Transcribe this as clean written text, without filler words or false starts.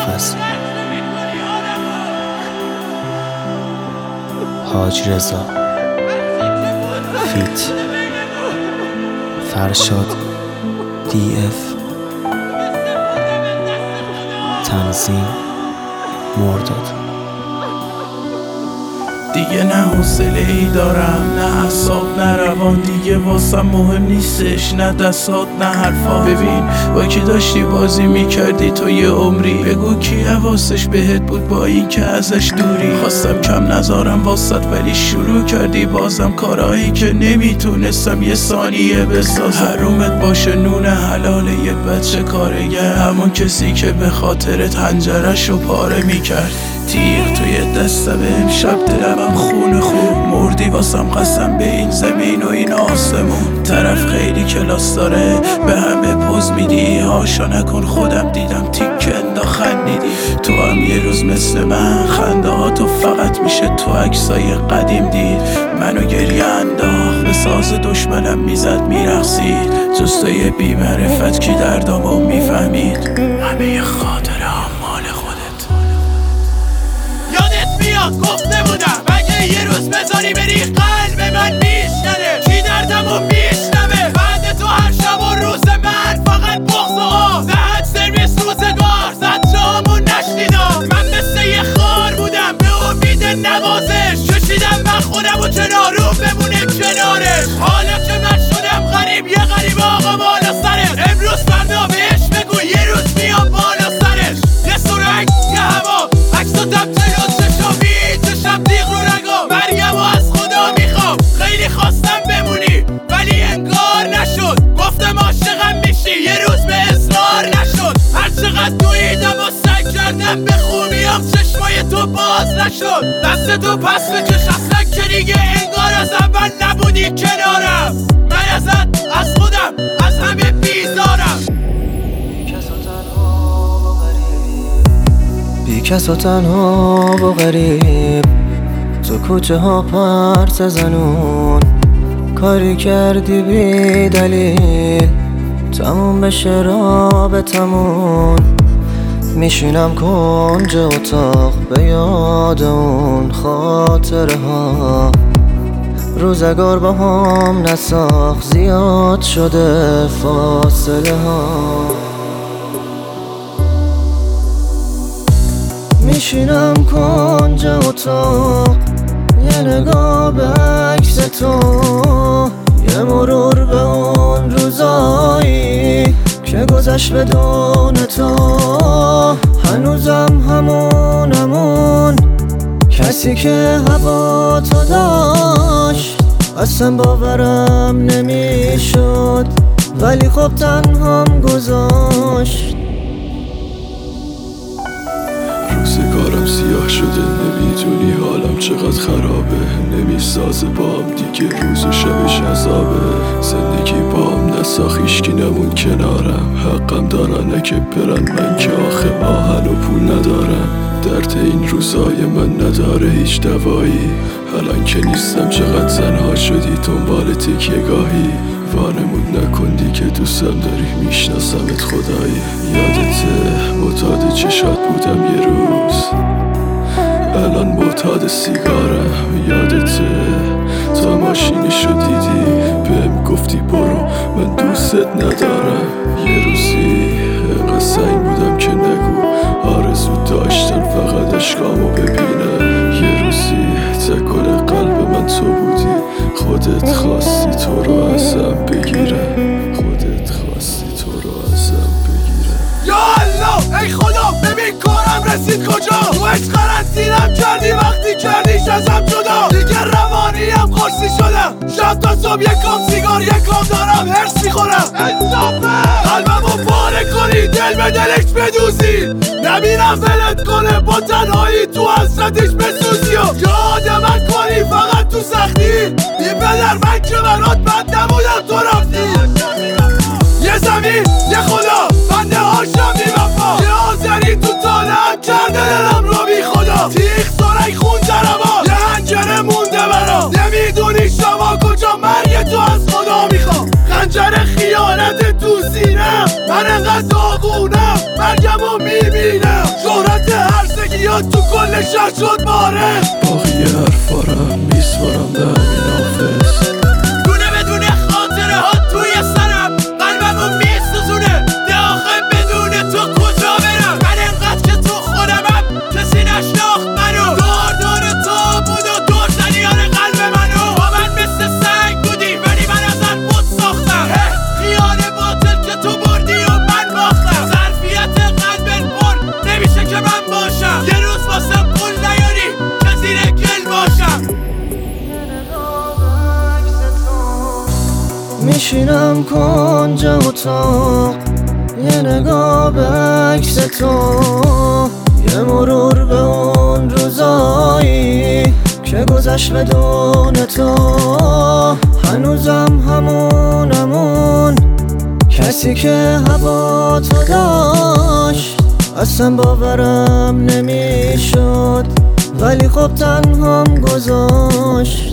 فصل. حاج رضا فیت فرشاد DF تنظیم مرداد. دیگه نه حوصله ای دارم، نه اعصاب نه روان، دیگه واسم مهم نیستش نه دستات نه حرفا. ببین با کی داشتی بازی میکردی تو یه عمری، بگو کی حواسش بهت بود با این که ازش دوری. خواستم کم نذارم واسط ولی شروع کردی بازم کارایی که نمیتونستم یه ثانیه بسازم. حرومت باشه نون حلال یه بچه کارگر، همون کسی که به خاطرت حنجره‌شو پاره میکرد. تیغ توی دستم امشب دلم خون خوب مردی واسم، قسم به این زمین و این آسمون. طرف خیلی کلاس داره به همه پوز میدی، هاشا نکن خودم دیدم تیک اندا خندیدی. تو هم یه روز مثل من خنده ها تو فقط میشه تو عکسای قدیم دید. منو گریه انداخت به ساز دشمنم میزد میرقصید، جستای بی معرفت کی دردامو میفهمید. همه خاطره هم مال خودت. یادت میاد گفته بودم مگه یه روز بذاری بری قلب من میشنه، کی دردمو میشنوه بعد تو هر شب و روز من فقط بغض و آه. دهت سرویس روزگار زد جامون نشنیدم، من مثل یه خار بودم به امید نوازش، کشیدم من خودم و کنارو بمونه کنارش. حالا که من شدم غریب یه غریب آقا بالا سرت، امروز فردا بهش بگو یه روز میام بالا سرش. یه سرک یه هوا عکس و دبته چشم دیغ رو رگا، مریم و از خدا میخوام خیلی خواستم بمونی ولی انگار نشد. گفتم عاشقم میشی یه روز به اصرار نشد، هر چقدر دویدم و سعی کردم به خوبیام چشمای تو باز نشد. دست تو پس بکش اصلا که دیگه انگار از اول نبودی کنارم. من ازت از خودم از همه بیزارم. بی کس و تنها و غریب تو کوچه ها پرت زنون، کاری کردی بی دلیل تموم بشه رابطمون. میشینم کنج اتاق به یاد اون خاطره ها، روزگار با هم نساخت زیاد شده فاصله ها. میشینم کنج اتاق یه نگاه به عکس تو، یه مرور به اون روزایی که گذشت بدون تو. هنوزم همون کسی که هوا تو داشت، اصلا باورم نمیشد ولی خب تنهام گذاشت. روزگارم سیاه شده نمیدونی حالم چقدر خرابه، نمیسازه بام دیگه روز و شبش عذابه. زندگی بام نساخت هیچکی نمون کنارم، حقم دارن اگه برن من که آخه آهن و پول ندارم. درد این روزای من نداره هیچ دوایی، الان که نیستم چقدر زنها شدی دنبال تکیه گاهی. وانمود نکندی که دوستم داری میشناسمت خدایی. یادته معتاد چشات بودم یه روز، الان معتاد سیگارم. یادته تا ماشینشو دیدی بهم گفتی برو من دوستت ندارم. یه روزی انقدر سنگ بودم که نگو، آرزو داشتم فقط عشقامو ببینم. یه روزی تکل قلب من تو بودی، خودت خواستی تو رو ازم بگیرم، خودت خواستی تو رو ازم بگیرم. یا الله ای خدا ببین کارم رسید کجا، تو عشق قرنطینم کردی وقتی کردیش ازم جدا. دیگه روانیم قرصی شدم شب تا صبح یکم سیگار یکم دارم هرس میخورم. انصافه قلبمو پاره کنی دل به دلش بدوزی، نبینم ولت کنه با تنهایی تو حسرتش بسوزی. و یاد من کنی فقط تو سختی، این بدر من که برات بد نبودم تو رفتی. یه زمین یه خدا بنده هاشم بی وفا، یه آذری تو تالم کرده دلم رو بی خدا. تیغ سرک خون درما یه هنجره مونده برام، نمیدونی شما کجا مرگ تو از خدا میخوام. خنجر خیانت تو سینم من انقدر داغونم مرگمو میبینم. روشن شد باره باقی حرفارم میسپارم به همین حافظ دونه بدونه خاطره ها توی سرم قلبمو میسوزونه ده آخه بدون تو کجا برم من انقدر که تو خودمم کسی نشناخت منو دور تو بود و دور زنیان قلب منو با من مثل سنگ بودی ولی من ازت بود ساختم خیال باطل که تو بردی و من باختم ظرفیت قلبت پر نمیشه که من باشم یه روز واسه پول نیاری که زیر گل باشم میشینم کنج اتاق یه نگاه به عکس تو یه مرور به اون روزایی که گذشت بدون تو هنوزم همون کسی که هوا تو داشت اصلا باورم نمیشد ولی خب تنهام گذاشت